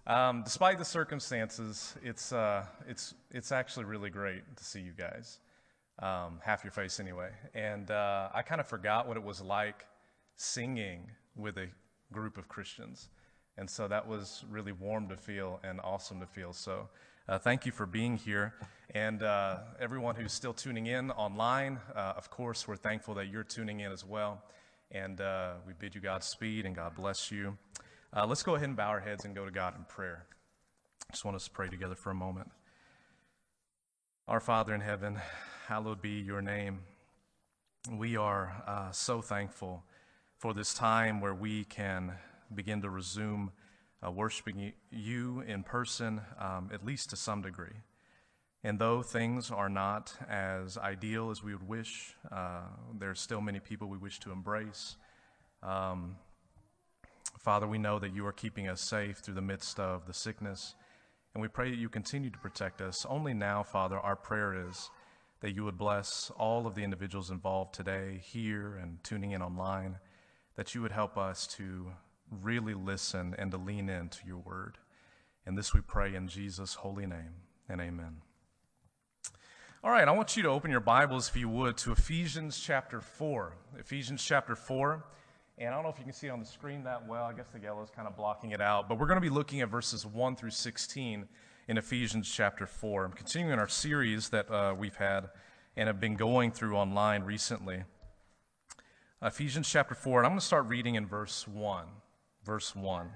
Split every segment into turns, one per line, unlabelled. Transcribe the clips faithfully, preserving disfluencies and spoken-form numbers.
Um, despite the circumstances, it's uh, it's it's actually really great to see you guys. Um, half your face anyway. And uh, I kind of forgot what it was like singing with a group of Christians. And so that was really warm to feel and awesome to feel. So uh, thank you for being here. And uh, everyone who's still tuning in online, uh, of course, we're thankful that you're tuning in as well. And uh, we bid you Godspeed and God bless you. Uh, let's go ahead and bow our heads and go to God in prayer. I just want us to pray together for a moment. Our Father in heaven, hallowed be your name. We are uh, so thankful for this time where we can begin to resume uh, worshiping you in person, um, at least to some degree. And though things are not as ideal as we would wish, uh, there are still many people we wish to embrace. Um, Father, we know that you are keeping us safe through the midst of the sickness, and we pray that you continue to protect us. Only now, Father, our prayer is that you would bless all of the individuals involved today, here and tuning in online, that you would help us to really listen and to lean into your word. And this we pray in Jesus' holy name, and amen. All right, I want you to open your Bibles, if you would, to Ephesians chapter four. Ephesians chapter four. And I don't know if you can see it on the screen that well. I guess the yellow is kind of blocking it out. But we're going to be looking at verses one through sixteen in Ephesians chapter four. I'm continuing our series that uh, we've had and have been going through online recently. Ephesians chapter four, and I'm going to start reading in verse one. Verse one.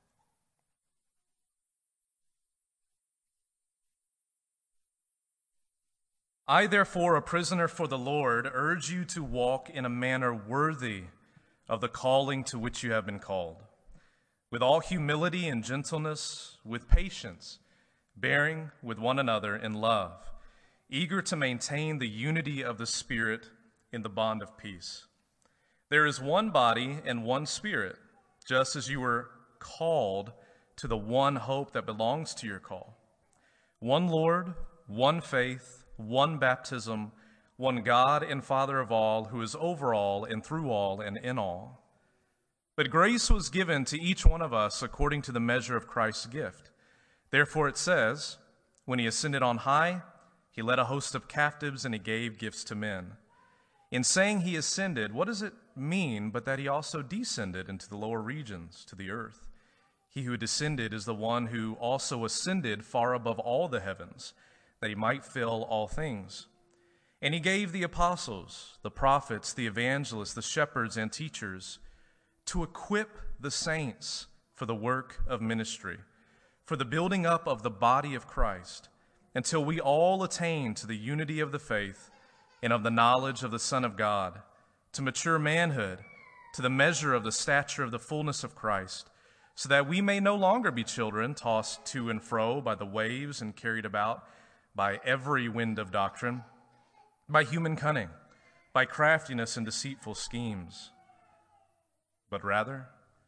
I, therefore, a prisoner for the Lord, urge you to walk in a manner worthy of the calling to which you have been called, with all humility and gentleness, with patience, bearing with one another in love, eager to maintain the unity of the Spirit in the bond of peace. There is one body and one Spirit, just as you were called to the one hope that belongs to your call. One Lord, one faith, one baptism, one God and Father of all, who is over all and through all and in all. But grace was given to each one of us according to the measure of Christ's gift. Therefore it says, when he ascended on high, he led a host of captives and he gave gifts to men. In saying he ascended, what does it mean but that he also descended into the lower regions, to the earth? He who descended is the one who also ascended far above all the heavens, that he might fill all things. And he gave the apostles, the prophets, the evangelists, the shepherds, and teachers to equip the saints for the work of ministry, for the building up of the body of Christ, until we all attain to the unity of the faith and of the knowledge of the Son of God, to mature manhood, to the measure of the stature of the fullness of Christ, so that we may no longer be children tossed to and fro by the waves and carried about by every wind of doctrine, by human cunning, by craftiness and deceitful schemes. But rather,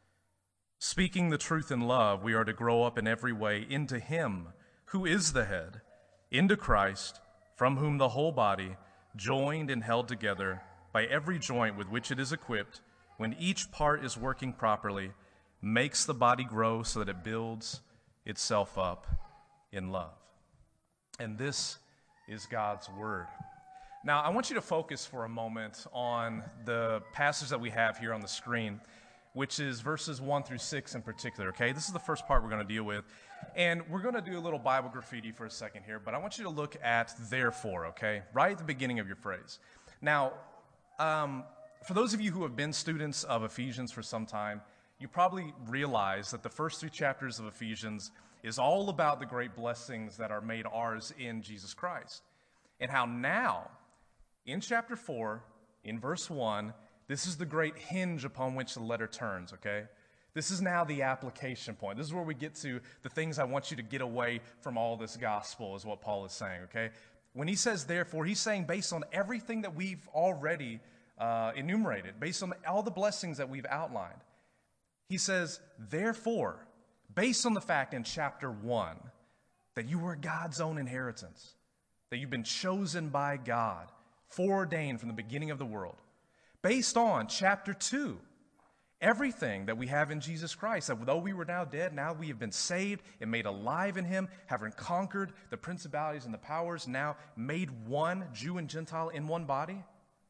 speaking the truth in love, we are to grow up in every way into him who is the head, into Christ, from whom the whole body, joined and held together by every joint with which it is equipped, when each part is working properly, makes the body grow so that it builds itself up in love. And this is God's word. Now, I want you to focus for a moment on the passage that we have here on the screen, which is verses one through six in particular, okay? This is the first part we're going to deal with. And we're going to do a little Bible graffiti for a second here, but I want you to look at therefore, okay? Right at the beginning of your phrase. Now, um, for those of you who have been students of Ephesians for some time, you probably realize that the first three chapters of Ephesians is all about the great blessings that are made ours in Jesus Christ. And how now, in chapter four, in verse one, this is the great hinge upon which the letter turns, okay? This is now the application point. This is where we get to the things I want you to get away from all this gospel, is what Paul is saying, okay? When he says therefore, he's saying based on everything that we've already uh, enumerated, based on all the blessings that we've outlined. He says, therefore, based on the fact in chapter one that you were God's own inheritance, that you've been chosen by God, foreordained from the beginning of the world, based on chapter two Everything that we have in Jesus Christ, that though we were now dead, now we have been saved and made alive in him, having conquered the principalities and the powers, now made one, Jew and Gentile, in one body.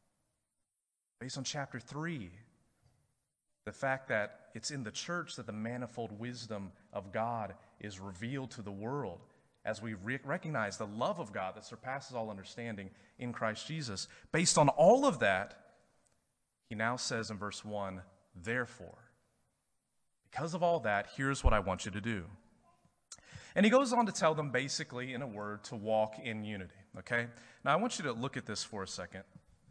Based on chapter three, the fact that it's in the church that the manifold wisdom of God is revealed to the world as we re- recognize the love of God that surpasses all understanding in Christ Jesus. Based on all of that, he now says in verse one, therefore, because of all that, here's what I want you to do. And he goes on to tell them basically, in a word, to walk in unity, okay? Now, I want you to look at this for a second.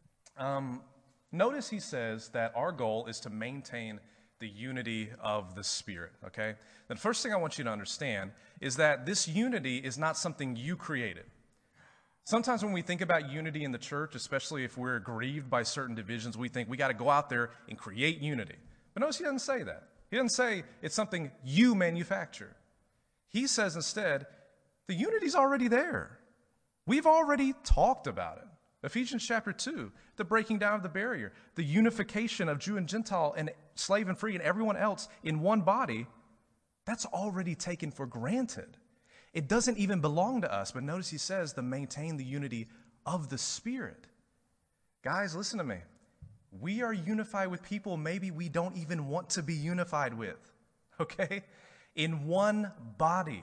Um, notice he says that our goal is to maintain the unity of the Spirit, okay? The first thing I want you to understand is that this unity is not something you created. Sometimes when we think about unity in the church, especially if we're grieved by certain divisions, we think we got to go out there and create unity. But notice he doesn't say that. He doesn't say it's something you manufacture. He says instead, the unity's already there. We've already talked about it. Ephesians chapter two, the breaking down of the barrier, the unification of Jew and Gentile and slave and free and everyone else in one body, that's already taken for granted. It doesn't even belong to us, but notice he says to maintain the unity of the Spirit. Guys, listen to me. We are unified with people maybe we don't even want to be unified with, okay? In one body.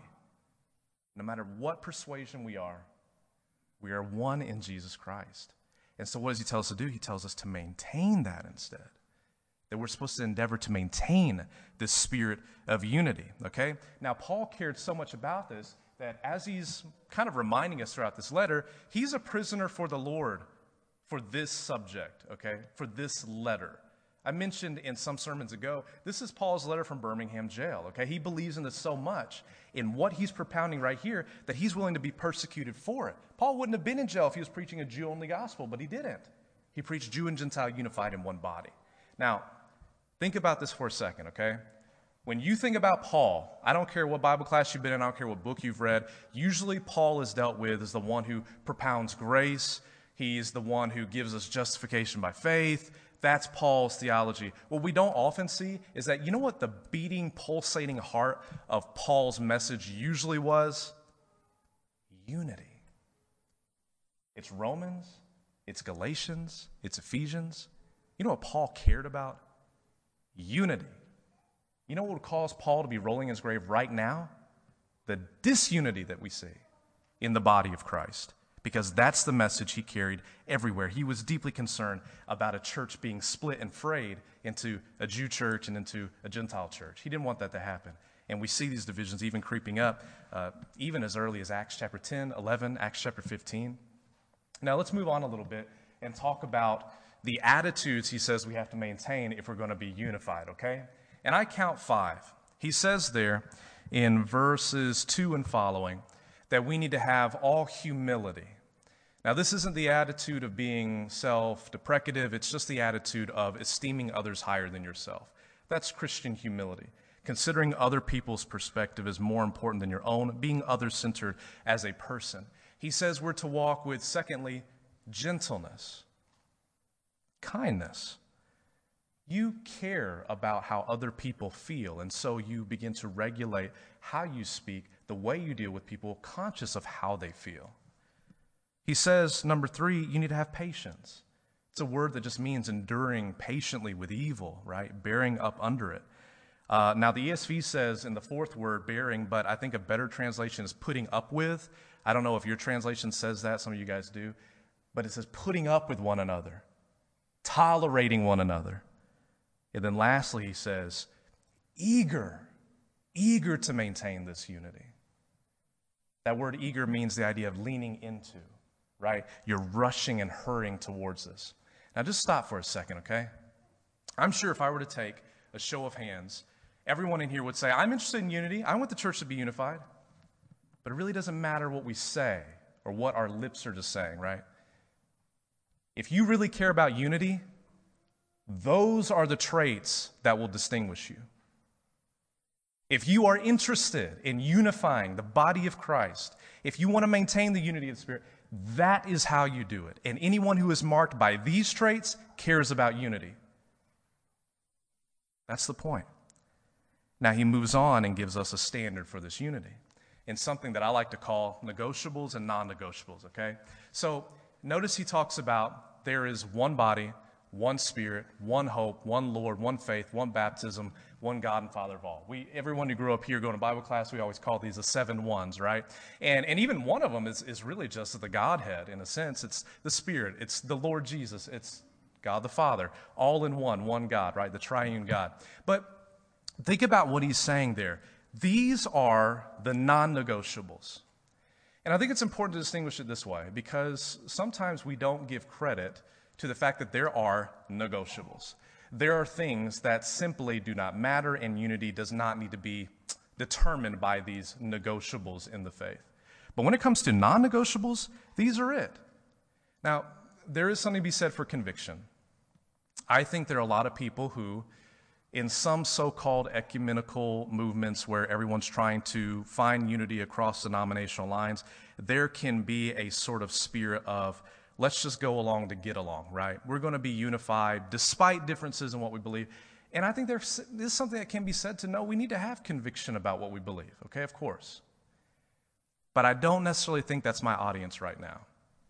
No matter what persuasion we are, we are one in Jesus Christ. And so what does he tell us to do? He tells us to maintain that instead. That we're supposed to endeavor to maintain this spirit of unity, okay? Now, Paul cared so much about this that as he's kind of reminding us throughout this letter, he's a prisoner for the Lord for this subject, okay? For this letter. I mentioned in some sermons ago, this is Paul's letter from Birmingham jail, okay? He believes in this so much in what he's propounding right here that he's willing to be persecuted for it. Paul wouldn't have been in jail if he was preaching a Jew-only gospel, but he didn't. He preached Jew and Gentile unified in one body. Now, think about this for a second, okay? When you think about Paul, I don't care what Bible class you've been in, I don't care what book you've read, usually Paul is dealt with as the one who propounds grace. He's the one who gives us justification by faith. That's Paul's theology. What we don't often see is that, you know what the beating, pulsating heart of Paul's message usually was? Unity. It's Romans, it's Galatians, it's Ephesians. You know what Paul cared about? Unity. You know what would cause Paul to be rolling in his grave right now? The disunity that we see in the body of Christ. Because that's the message he carried everywhere. He was deeply concerned about a church being split and frayed into a Jew church and into a Gentile church. He didn't want that to happen. And we see these divisions even creeping up, uh, even as early as Acts chapter ten, eleven, Acts chapter fifteen. Now let's move on a little bit and talk about the attitudes he says we have to maintain if we're going to be unified, okay? And I count five. He says there in verses two and following that we need to have all humility. Now, this isn't the attitude of being self-deprecative. It's just the attitude of esteeming others higher than yourself. That's Christian humility. Considering other people's perspective is more important than your own, being other-centered as a person. He says we're to walk with, secondly, gentleness, kindness. You care about how other people feel, and so you begin to regulate how you speak, the way you deal with people, conscious of how they feel. He says, number three, you need to have patience. It's a word that just means enduring patiently with evil, right? Bearing up under it. Uh, now, the E S V says in the fourth word, bearing, but I think a better translation is putting up with. I don't know if your translation says that. Some of you guys do. But it says putting up with one another, tolerating one another. And then lastly, he says, eager, eager to maintain this unity. That word eager means the idea of leaning into, right? You're rushing and hurrying towards this. Now just stop for a second, okay? I'm sure if I were to take a show of hands, everyone in here would say, I'm interested in unity. I want the church to be unified. But it really doesn't matter what we say or what our lips are just saying, right? If you really care about unity, those are the traits that will distinguish you. If you are interested in unifying the body of Christ, if you want to maintain the unity of the Spirit, that is how you do it. And anyone who is marked by these traits cares about unity. That's the point. Now he moves on and gives us a standard for this unity in something that I like to call negotiables and non-negotiables, okay? So notice he talks about there is one body, one Spirit, one hope, one Lord, one faith, one baptism, one God and Father of all. We, everyone who grew up here going to Bible class, we always call these the seven ones, right? And, and even one of them is, is really just the Godhead in a sense. It's the Spirit. It's the Lord Jesus. It's God the Father, all in one, one God, right? The triune God. But think about what he's saying there. These are the non-negotiables. And I think it's important to distinguish it this way because sometimes we don't give credit to the fact that there are negotiables. There are things that simply do not matter, and unity does not need to be determined by these negotiables in the faith. But when it comes to non-negotiables, these are it. Now, there is something to be said for conviction. I think there are a lot of people who, in some so-called ecumenical movements where everyone's trying to find unity across denominational lines, there can be a sort of spirit of, let's just go along to get along, right? We're going to be unified despite differences in what we believe. And I think there's, there's something that can be said to know we need to have conviction about what we believe, okay, of course. But I don't necessarily think that's my audience right now.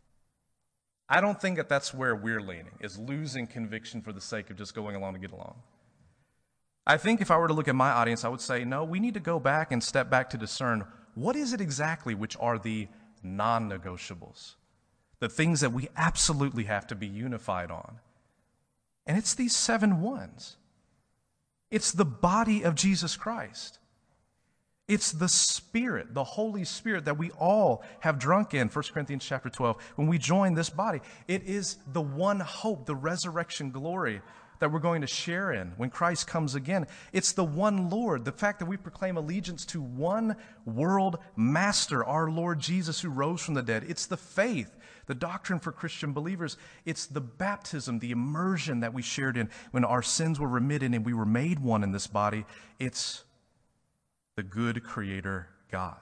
I don't think that that's where we're leaning, is losing conviction for the sake of just going along to get along. I think if I were to look at my audience, I would say, no, we need to go back and step back to discern what is it exactly which are the non-negotiables, the things that we absolutely have to be unified on. And it's these seven ones. It's the body of Jesus Christ. It's the Spirit, the Holy Spirit that we all have drunk in, First Corinthians chapter twelve, when we join this body. It is the one hope, the resurrection glory that we're going to share in when Christ comes again. It's the one Lord, the fact that we proclaim allegiance to one world master, our Lord Jesus who rose from the dead. It's the faith, the doctrine for Christian believers. It's the baptism, the immersion that we shared in when our sins were remitted and we were made one in this body. It's the good Creator God.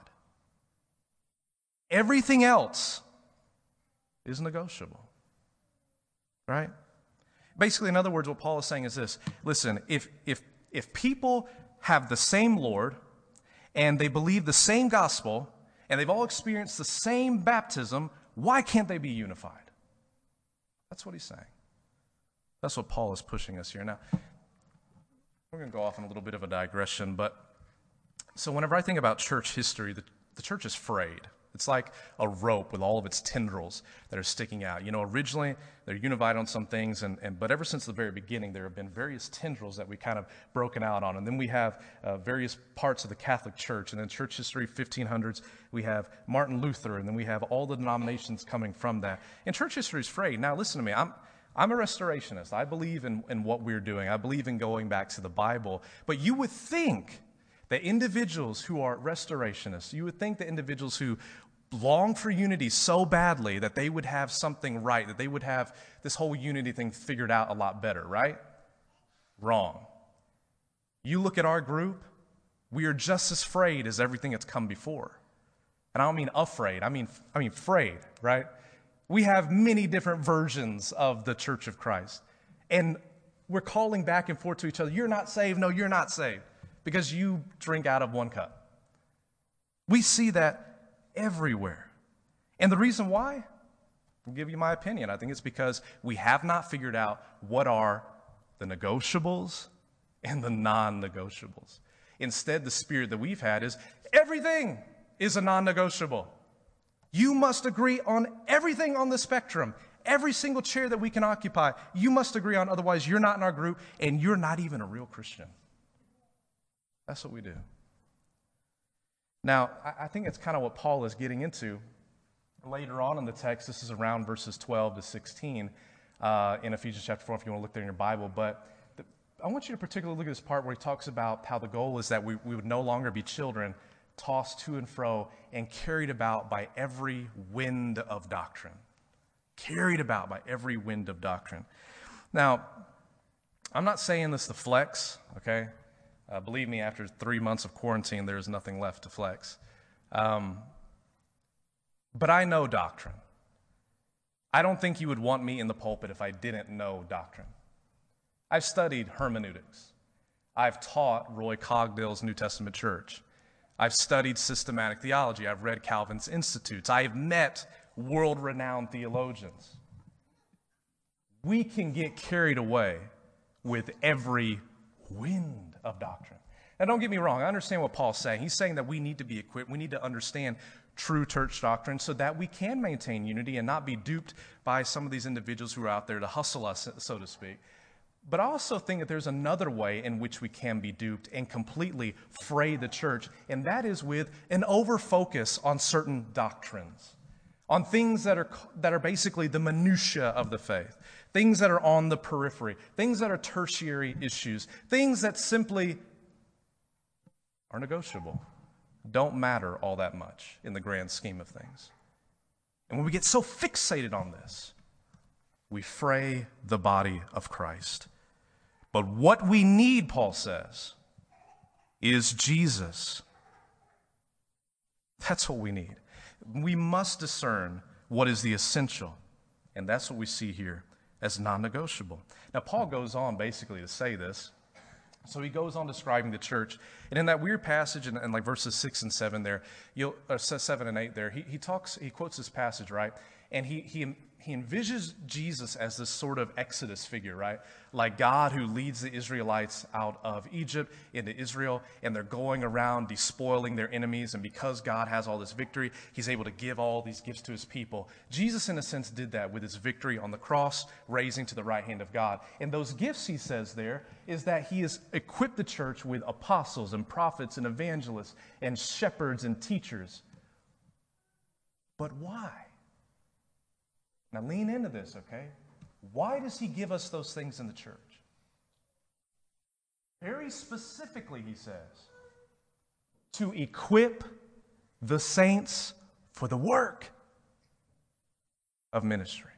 Everything else is negotiable, right? Basically, in other words, what Paul is saying is this. Listen, if, if, if people have the same Lord and they believe the same gospel and they've all experienced the same baptism, why can't they be unified? That's what he's saying. That's what Paul is pushing us here. Now, we're going to go off on a little bit of a digression, but so whenever I think about church history, the, the church is frayed. It's like a rope with all of its tendrils that are sticking out. You know, originally they're unified on some things, and, and but ever since the very beginning, there have been various tendrils that we kind of broken out on. And then we have uh, various parts of the Catholic Church. And then church history, fifteen hundreds, we have Martin Luther, and then we have all the denominations coming from that. And church history is frayed. Now, listen to me. I'm I'm a restorationist. I believe in, in what we're doing. I believe in going back to the Bible. But you would think that individuals who are restorationists, you would think that individuals who long for unity so badly that they would have something right, that they would have this whole unity thing figured out a lot better, right? Wrong. You look at our group, we are just as frayed as everything that's come before. And I don't mean afraid, I mean, I mean frayed, right? We have many different versions of the Church of Christ. And we're calling back and forth to each other, you're not saved, no, you're not saved, because you drink out of one cup. We see that everywhere. And the reason why? I'll give you my opinion. I think it's because we have not figured out what are the negotiables and the non-negotiables. Instead, the spirit that we've had is everything is a non-negotiable. You must agree on everything on the spectrum. Every single chair that we can occupy, you must agree on, otherwise you're not in our group and you're not even a real Christian. That's what we do. Now, I think it's kind of what Paul is getting into later on in the text. This is around verses twelve to sixteen uh, in Ephesians chapter four, if you want to look there in your Bible. But the, I want you to particularly look at this part where he talks about how the goal is that we, we would no longer be children tossed to and fro and carried about by every wind of doctrine. Carried about by every wind of doctrine. Now, I'm not saying this to flex, okay? Uh, believe me, after three months of quarantine, there's nothing left to flex. Um, but I know doctrine. I don't think you would want me in the pulpit if I didn't know doctrine. I've studied hermeneutics. I've taught Roy Cogdale's New Testament Church. I've studied systematic theology. I've read Calvin's Institutes. I have met world-renowned theologians. We can get carried away with every wind of doctrine. Now, don't get me wrong. I understand what Paul's saying. He's saying that we need to be equipped. We need to understand true church doctrine so that we can maintain unity and not be duped by some of these individuals who are out there to hustle us, so to speak. But I also think that there's another way in which we can be duped and completely fray the church, and that is with an over-focus on certain doctrines, on things that are that are basically the minutia of the faith, things that are on the periphery, things that are tertiary issues, things that simply are negotiable, don't matter all that much in the grand scheme of things. And when we get so fixated on this, we fray the body of Christ. But what we need, Paul says, is Jesus. That's what we need. We must discern what is the essential, and that's what we see here as non-negotiable. Now, Paul goes on basically to say this. So he goes on describing the church, and in that weird passage, in, in like verses six and seven there, you'll, or seven and eight there, he, he talks, he quotes this passage, right? And he he he envisions Jesus as this sort of Exodus figure, right? Like God who leads the Israelites out of Egypt into Israel, and they're going around despoiling their enemies, and because God has all this victory, he's able to give all these gifts to his people. Jesus, in a sense, did that with his victory on the cross, raising to the right hand of God. And those gifts, he says there, is that he has equipped the church with apostles and prophets and evangelists and shepherds and teachers. But why? Now lean into this, okay? Why does he give us those things in the church? Very specifically, he says, to equip the saints for the work of ministry.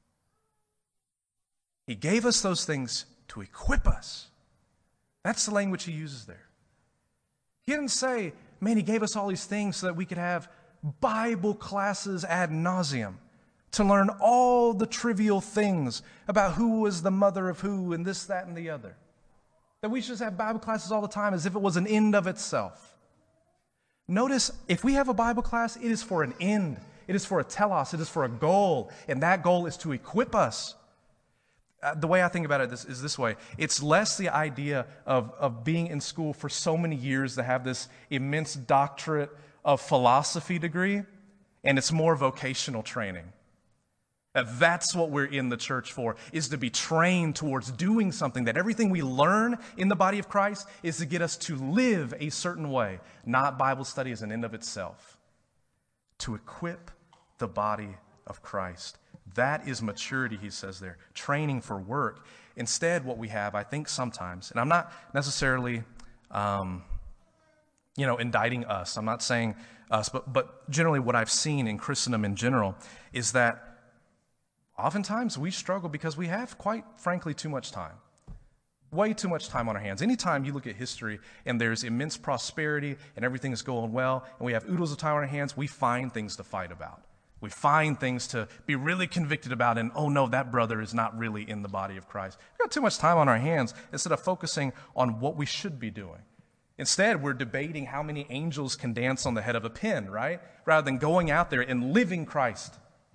He gave us those things to equip us. That's the language he uses there. He didn't say, man, he gave us all these things so that we could have Bible classes ad nauseum, to learn all the trivial things about who was the mother of who and this, that, and the other. That we should just have Bible classes all the time as if it was an end of itself. Notice, if we have a Bible class, it is for an end. It is for a telos. It is for a goal. And that goal is to equip us. Uh, the way I think about it is, is this way. It's less the idea of, of being in school for so many years to have this immense doctorate of philosophy degree, and it's more vocational training. That's what we're in the church for, is to be trained towards doing something, that everything we learn in the body of Christ is to get us to live a certain way, not Bible study as an end of itself. To equip the body of Christ. That is maturity, he says there, training for work. Instead, what we have, I think sometimes, and I'm not necessarily, um, you know, indicting us. I'm not saying us, but, but generally what I've seen in Christendom in general is that oftentimes we struggle because we have, quite frankly, too much time. Way too much time on our hands. Anytime you look at history and there's immense prosperity and everything is going well and we have oodles of time on our hands, we find things to fight about. We find things to be really convicted about, and oh no, that brother is not really in the body of Christ. We've got too much time on our hands instead of focusing on what we should be doing. Instead, we're debating how many angels can dance on the head of a pin, right? Rather than going out there and living Christ.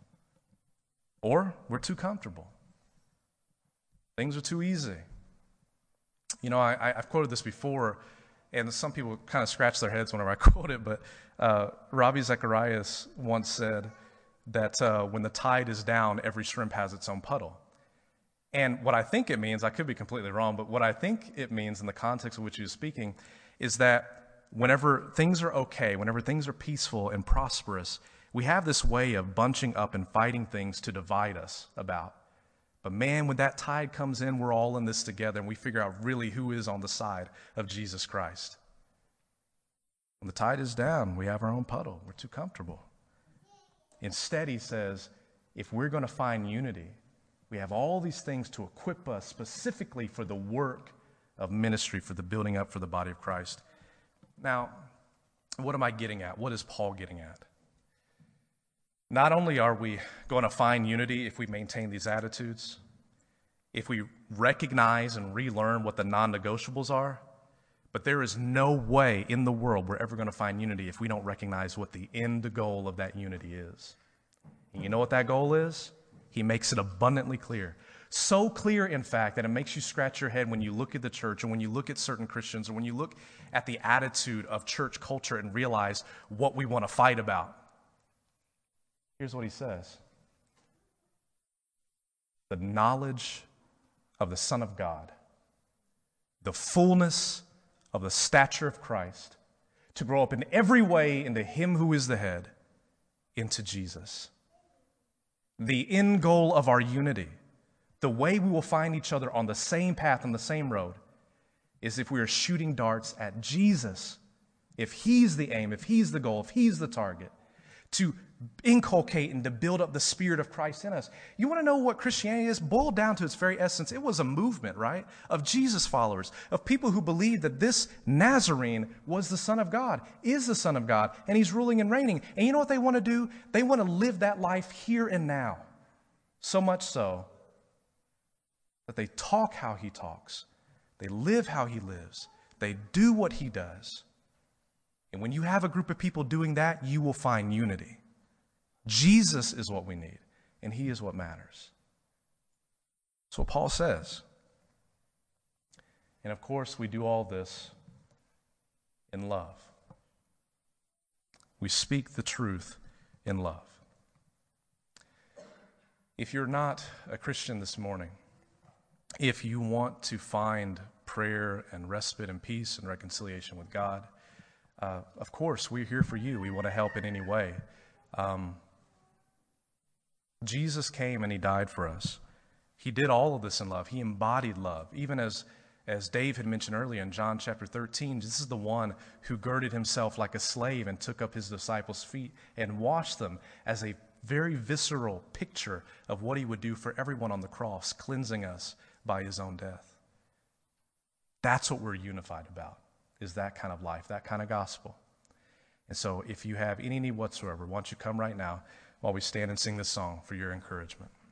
Or we're too comfortable. Things are too easy. You know, I, I've quoted this before, and some people kind of scratch their heads whenever I quote it, but uh, Ravi Zacharias once said that uh, when the tide is down, every shrimp has its own puddle. And what I think it means, I could be completely wrong, but what I think it means in the context of which he was speaking is that whenever things are okay, whenever things are peaceful and prosperous, we have this way of bunching up and fighting things to divide us about. But man, when that tide comes in, we're all in this together, and we figure out really who is on the side of Jesus Christ. When the tide is down, we have our own puddle. We're too comfortable. Instead, he says, if we're going to find unity, we have all these things to equip us specifically for the work of ministry, for the building up for the body of Christ. Now, what am I getting at? What is Paul getting at? Not only are we going to find unity if we maintain these attitudes, if we recognize and relearn what the non-negotiables are, But there is no way in the world we're ever going to find unity if we don't recognize what the end goal of that unity is. And you know what that goal is? He makes it abundantly clear. So clear, in fact, that it makes you scratch your head when you look at the church or when you look at certain Christians or when you look at the attitude of church culture and realize what we want to fight about. Here's what he says. The knowledge of the Son of God, the fullness of the stature of Christ, to grow up in every way into him who is the head, into Jesus. The end goal of our unity, the way we will find each other on the same path, on the same road, is if we are shooting darts at Jesus, if he's the aim, if he's the goal, if he's the target, to inculcate and to build up the Spirit of Christ in us. You want to know what Christianity is? Boiled down to its very essence, it was a movement, right, of Jesus followers, of people who believed that this Nazarene was the Son of God, is the Son of God, and he's ruling and reigning. And you know what they want to do? They want to live that life here and now. So much so that they talk how he talks. They live how he lives. They do what he does. And when you have a group of people doing that, you will find unity. Jesus is what we need, and he is what matters. That's what Paul says. And of course, we do all this in love. We speak the truth in love. If you're not a Christian this morning, if you want to find prayer and respite and peace and reconciliation with God, uh, of course, we're here for you. We want to help in any way. Um, Jesus came and he died for us. He did all of this in love. He embodied love. Even as, as Dave had mentioned earlier in John chapter thirteen, this is the one who girded himself like a slave and took up his disciples' feet and washed them as a very visceral picture of what he would do for everyone on the cross, cleansing us by his own death. That's what we're unified about, is that kind of life, that kind of gospel. And so if you have any need whatsoever, why don't you come right now while we stand and sing this song for your encouragement.